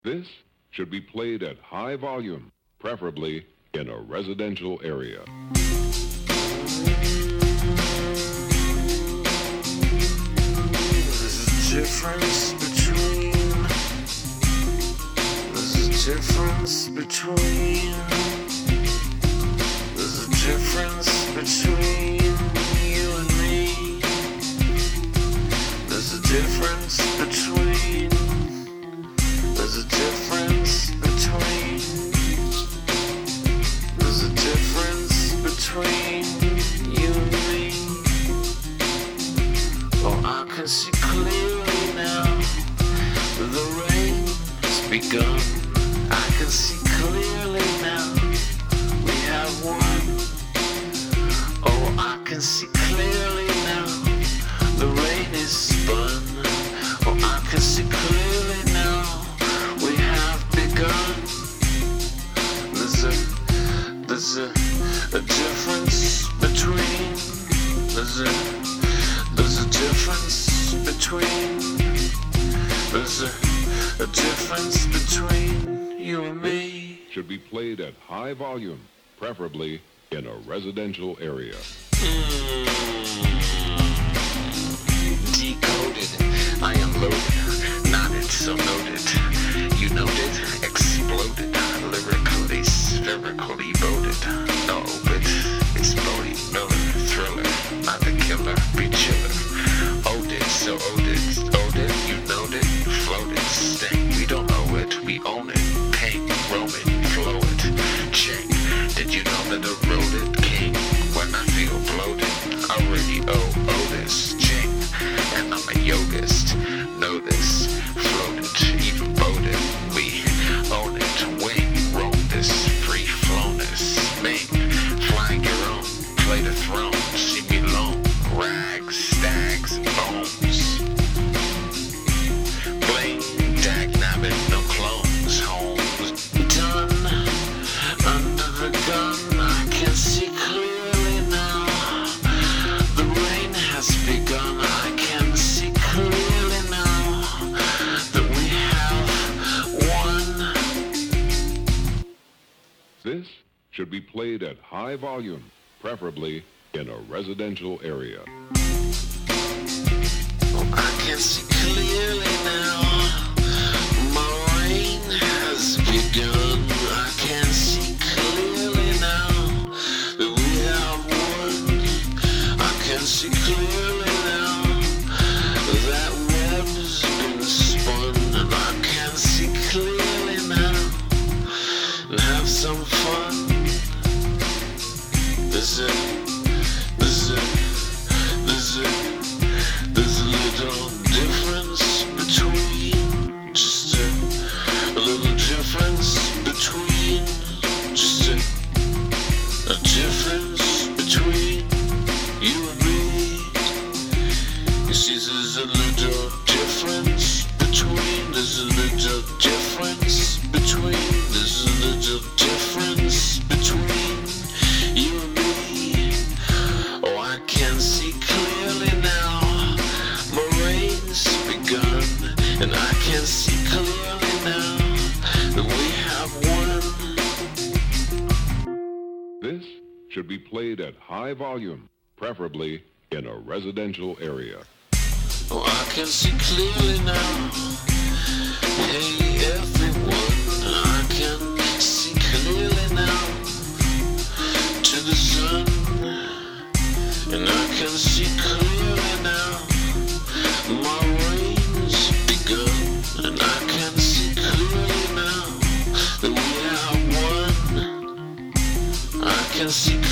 This should be played at high volume, preferably in a residential area. There's a difference between There's a difference between you and me. There's a difference between There's a difference between There's a difference between you and me. Oh, I can see clearly now. The rain has begun. I can see clearly now. We have won. Oh, I can see clearly now. The rain is spun. Oh, I can see clearly now. We have begun. There's a difference between There's a difference between There's a difference between you and me. Should be played at high volume, preferably in a residential area. Decoded, I am loaded, nodded, so noted. You noted, exploded, lyrically, spherically voted. No, but it's Bodie Miller, thriller, not a killer, be chiller. Oded, so oded, you noted, floated, sting. We don't know it, we own it. Pain, roaming, flow it, check. Did you know that I wrote it, king? When I feel bloated, I already owe this, check. And I'm a yogist, know this, floated, even boated. We own it, wing, roam this, free flowness, ming, flying your own, play the throne, see me lone, rags, stags, bones. Bling, dag, nabbit, no clones, homes, done, under the gun, I can see clearly now. The rain has begun, I can see clearly now that we have won. This should be played at high volume, preferably in a residential area. Oh, I can see clearly now. My reign has begun. I can see clearly now that we have won. I can see clearly now that web's been spun. And I can see clearly now and have some fun. There's a little difference between just a little difference between just a difference between you and me. You see, there's a little difference between there's a little difference between there's a little difference between you and me. Oh, I can see clearly now. My reign's begun, and I can see clearly now that we have won. This should be played at high volume, preferably in a residential area. Oh, I can see clearly now. Hey, everyone, I can see clearly now to the sun, and I can see clearly now. My reign's begun, and I can see clearly now that we have won. I can see